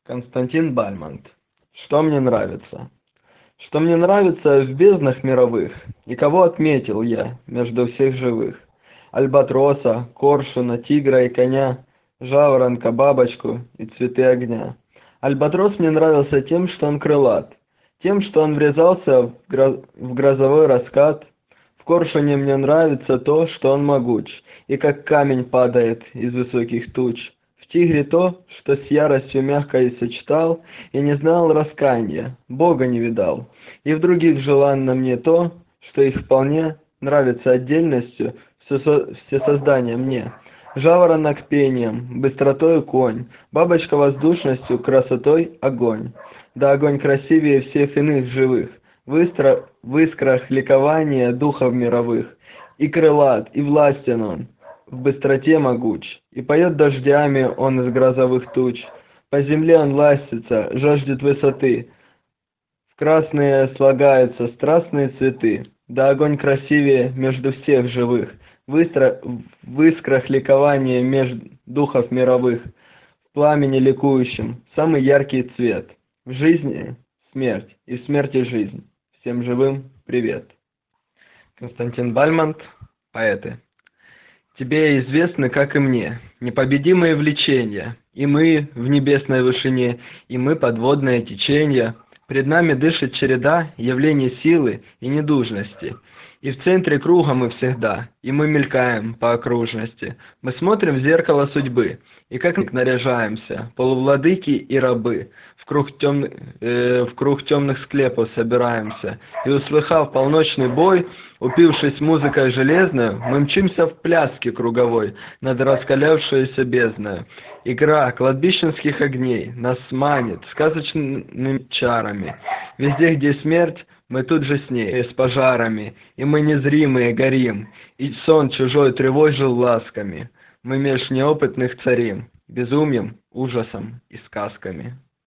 Константин Бальмонт. Что мне нравится? Что мне нравится в безднах мировых, и кого отметил я между всех живых? Альбатроса, коршуна, тигра и коня, жаворонка, бабочку и цветы огня. Альбатрос мне нравился тем, что он крылат, тем, что он врезался в грозовой раскат. В коршуне мне нравится то, что он могуч, и как камень падает из высоких туч. В тигре то, что с яростью мягкой сочетал, и не знал раскаяния, Бога не видал. И в других желанно мне то, что их вполне нравится отдельностью, все создания мне. Жаворонок пением, быстротою конь, бабочка воздушностью, красотой огонь. Да огонь красивее всех иных живых, в искрах ликования духов мировых. И крылат, и властен он, в быстроте могуч, и поет дождями он из грозовых туч. По земле он ластится, жаждет высоты, в красные слагаются страстные цветы. Да огонь красивее между всех живых, в искрах ликования меж духов мировых, в пламени ликующем, самый яркий цвет. В жизни смерть, и в смерти жизнь. Всем живым привет. Константин Бальмонт, поэты. Тебе известны, как и мне, непобедимые влечения, и мы в небесной вышине, и мы подводное течение. Пред нами дышит череда явлений силы и недужности, и в центре круга мы всегда, и мы мелькаем по окружности. Мы смотрим в зеркало судьбы, и как наряжаемся, полувладыки и рабы, в круг темных склепов собираемся, и, услыхав полночный бой, упившись музыкой железной, мы мчимся в пляске круговой над раскалявшейся бездною. Игра кладбищенских огней нас манит сказочными чарами. Везде, где смерть, мы тут же с ней, с пожарами, и мы незримые горим, и сон чужой тревожил ласками. Мы меж неопытных царим, безумием, ужасом и сказками.